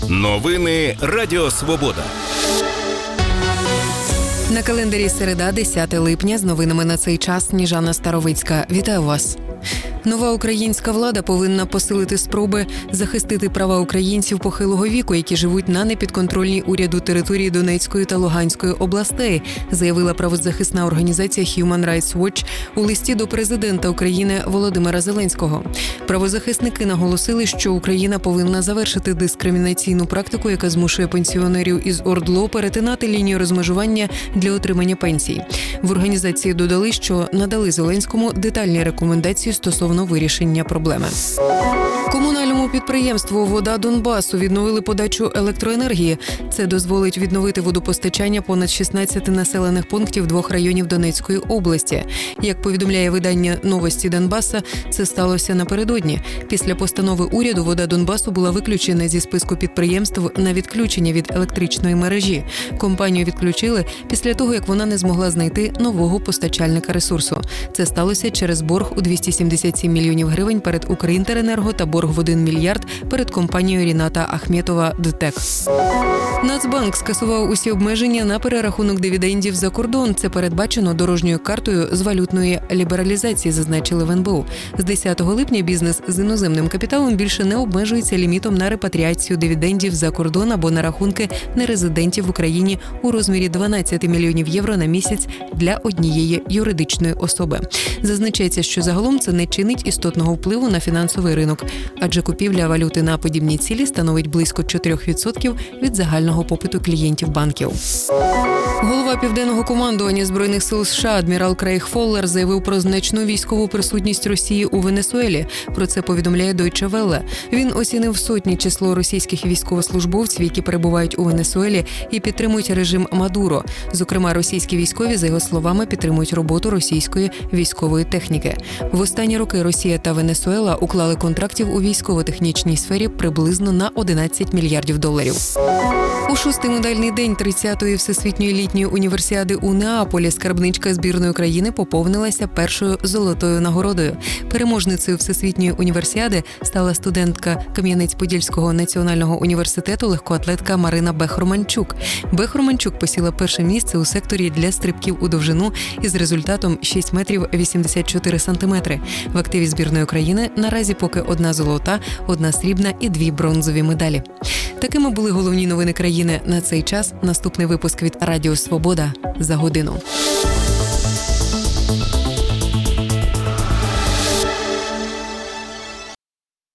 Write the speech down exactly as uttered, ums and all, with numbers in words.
Новини Радіо Свобода. На календарі середа, десяте липня. З новинами на цей час Сніжана Старовицька. Вітаю вас. Нова українська влада повинна посилити спроби захистити права українців похилого віку, які живуть на непідконтрольній уряду території Донецької та Луганської областей, заявила правозахисна організація Human Rights Watch у листі до президента України Володимира Зеленського. Правозахисники наголосили, що Україна повинна завершити дискримінаційну практику, яка змушує пенсіонерів із ОРДЛО перетинати лінію розмежування для отримання пенсій. В організації додали, що надали Зеленському детальні рекомендації стосовно вирішення проблеми. Комунальному підприємству «Вода Донбасу» відновили подачу електроенергії. Це дозволить відновити водопостачання понад шістнадцяти населених пунктів двох районів Донецької області. Як повідомляє видання «Новості Донбаса», це сталося напередодні. Після постанови уряду «Вода Донбасу» була виключена зі списку підприємств на відключення від електричної мережі. Компанію відключили після того, як вона не змогла знайти нового постачальника ресурсу. Це сталося через борг у двісті сімдесят сім мільйонів гривень перед «Укрінтеренерго» та борг в один мільярд перед компанією Ріната Ахметова «ДТЕК». Нацбанк скасував усі обмеження на перерахунок дивідендів за кордон. Це передбачено дорожньою картою з валютної лібералізації, зазначили в ен бе у. З десятого липня бізнес з іноземним капіталом більше не обмежується лімітом на репатріацію дивідендів за кордон або на рахунки нерезидентів в Україні у розмірі дванадцять мільйонів євро на місяць для однієї юридичної особи. Зазначається, що загалом це не чинить істотного впливу на фінансовий ринок, адже купівля валюти на подібні цілі становить близько чотири відсотки від загального попиту клієнтів банків. Голова Південного командування Збройних сил США адмірал Крейг Фоллер заявив про значну військову присутність Росії у Венесуелі. Про це повідомляє Deutsche Welle. Він оцінив сотні число російських військовослужбовців, які перебувають у Венесуелі і підтримують режим Мадуро. Зокрема, російські військові, за його словами, підтримують роботу російської військової техніки. В останні роки Росія та Венесуела уклали контрактів у військово-технічній сфері приблизно на одинадцять мільярдів доларів. У шостий медальний день тридцятої Всесвітньої літньої універсіади у Неаполі скарбничка збірної країни поповнилася першою золотою нагородою. Переможницею Всесвітньої універсіади стала студентка Кам'янець-Подільського національного університету легкоатлетка Марина Бех-Романчук. Бех-Романчук посіла перше місце у секторі для стрибків у довжину із результатом шість метрів вісімдесят чотири сантиметри. В активі збірної країни наразі поки одна золота, одна срібна і дві бронзові медалі. Такими були головні новини країни на цей час. Наступний випуск від Радіо Свобода за годину.